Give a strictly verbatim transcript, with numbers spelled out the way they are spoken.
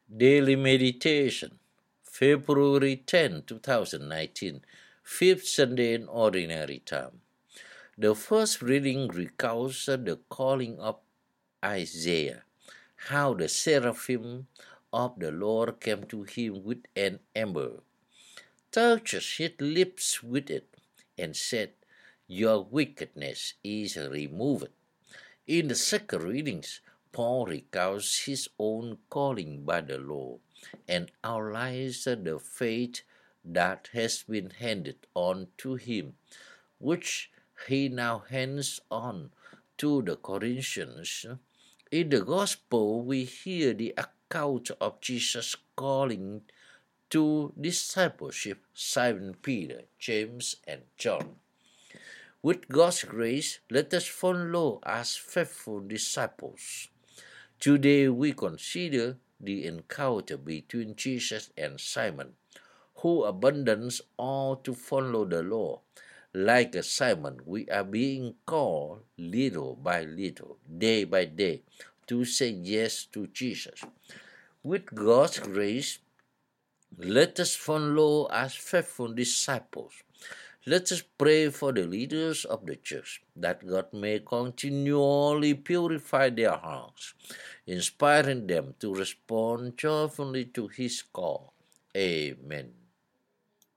Daily Meditation, February tenth, twenty nineteen, fifth Sunday in Ordinary Time. The first reading recounts the calling of Isaiah, how the seraphim of the Lord came to him with an ember, touched his lips with it, and said, "Your wickedness is removed." In the second readings, Paul recounts his own calling by the Lord and outlines the faith that has been handed on to him, which he now hands on to the Corinthians. In the Gospel, we hear the account of Jesus calling to discipleship Simon Peter, James, and John. With God's grace, let us follow as faithful disciples. Today we consider the encounter between Jesus and Simon, who abandons all to follow the Lord. Like a Simon, we are being called little by little, day by day, to say yes to Jesus. With God's grace, let us follow as faithful disciples. Let us pray for the leaders of the church, that God may continually purify their hearts, inspiring them to respond joyfully to His call. Amen.